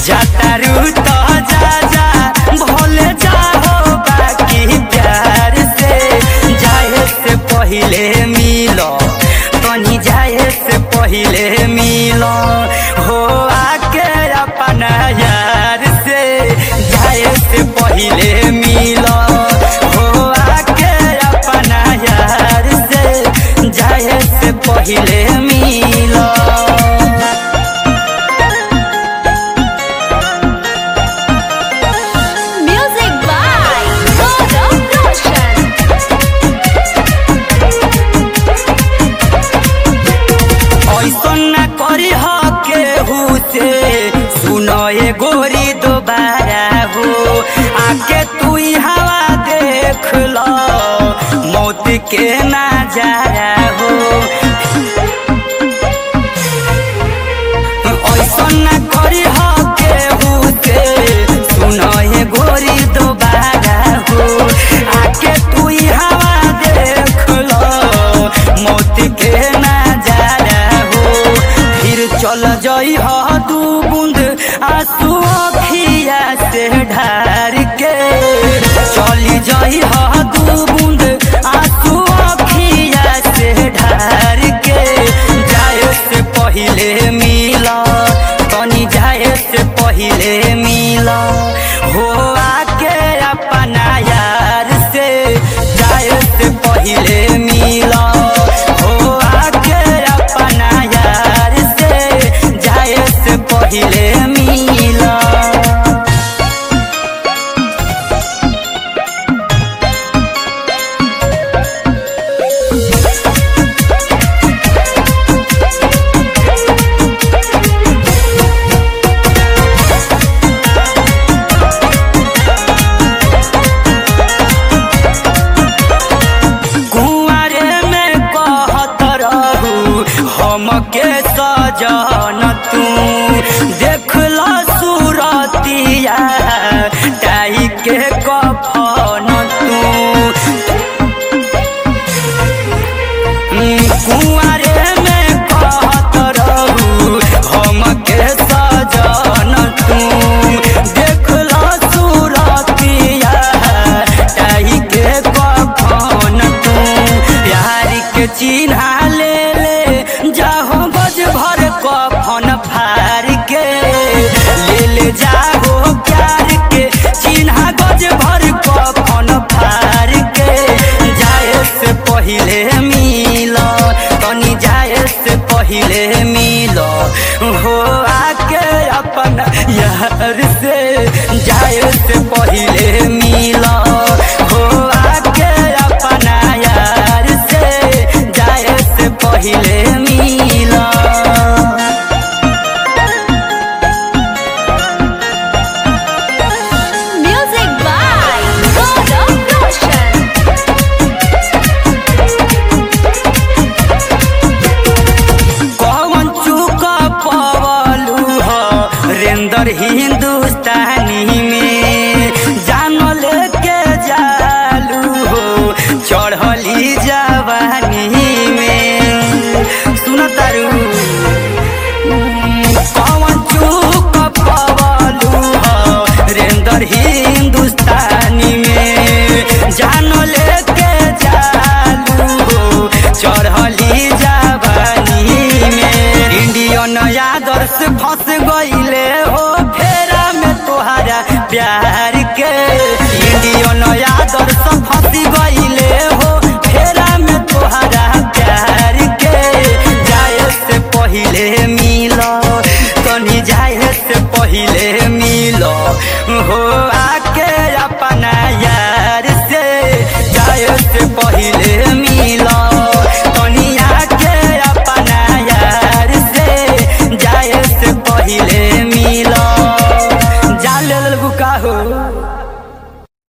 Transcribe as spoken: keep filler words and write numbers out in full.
जातारू तो जा जा भोले जाओ बाकी प्यार से जाए से पहिले मिलो तनी जाए से पहिले मिलो हो आके अपना यार से जाए से पहिले मिलो हो आके अपना यार से जाए से पहिले मिलो। गोरी दोबारा हो आके तू हवा देख लो मौत के नजारा हो ऐसा न करी हो केहू से सुनो ये गोरी दोबारा हो आके तू हवा देख लो मौत के नजारा हो फिर चल जाई हो तू बूंद आंसू अखिया से ढार के चली जाई हो तू बूंद आंसू अखिया से ढार के जाए से पहिले मिला तनी जाए से पहिले मिला हो आके अपना यार से जाए से पहिले मिला हो आके अपना यार से जाए से पहिले मिला। हमके सजन तू देख लो सूरतिया टाई के कफन तू कुआरे में कहत रहू हमके सजन तू देख लो सूरतिया टाई के कफन तू प्यार के चिन्हा ले जाहो गज भर कफन फार के ले ले जाहो प्यार के चिन्हा गज भर कफन फार के जाए से पहिले मिलो तनी जाए से पहिले मिलो हो आके अपना यार से जाए से पहिले मिलो हो आके अपना यार से जाए से पहिले मिला। हिंदुस्तानी में जानो लेके जालू हो चढ़ली जवानी में सुनो तारू कौन चूक पवलू हो रेंदर हिंदुस्तानी में जानो लेके जालू हो चढ़ली जवानी में इंडियन आदर्श फंस गईले हो प्यार के इंडियन आदर्श फंसी गईले हो फेरा में तोहरा प्यार के जाए से पहिले मिलो तनी जाए से पहिले मिलो हो आके अपना यार से जाए से पहिले मिलो तनी आके अपना यार से जाए से पहिले मिलो। जा ले बुका हो।